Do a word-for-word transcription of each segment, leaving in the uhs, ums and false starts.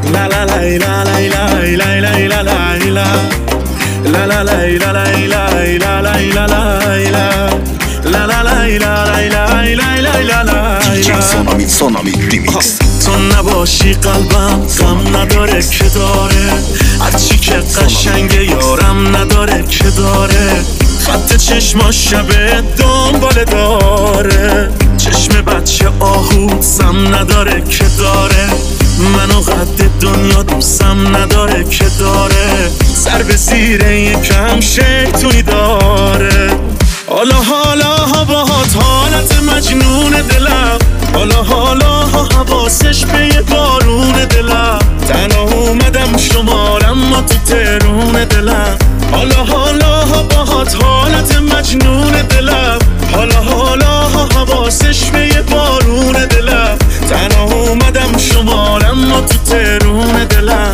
La la la la la la la la la la la La la la la la la la la la la La la la la la la la la la دیجی سونامی سونامی ریمیکس. تو نباشی قلبم غم نداره که داره، هرچی که قشنگه یارم نداره که داره، خط چشما شبه دنباله داره، چشم بچه آهو سم نداره که داره، منو قد دنیا دوستم نداره که داره، سر به زیر یکم شیطونی داره. حالا حالا باهات حالت مجنون دلم، حالا حالا حواسش به یه بارون دلم، تنها اومدم شمارم ما تو ترون دلم. حالا حالا باهات حالت مجنون دلم، حالا حالا حواسش به یه بارون دلم، تنها اومدم شمارم ما تو ترون دلم.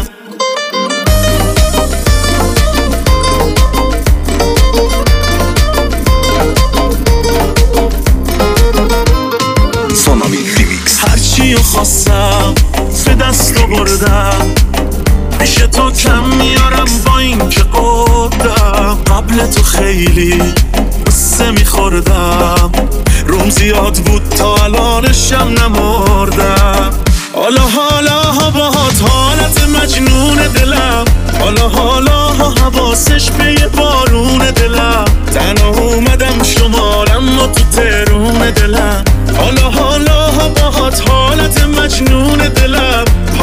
هرچی خواستم به دست بردم، پیش تو کم میارم با این که قدم، قبل تو خیلی قصه میخوردم، روم زیاد بود تا الانشم نمردم. حالا حالا باهات حالت مجنون دلم، حالا حالا حواسش به یه بارون دلم، تنها اومدم شمارم ما تو ترون دلم. حالا حالا باهات حالت مجنون دلم،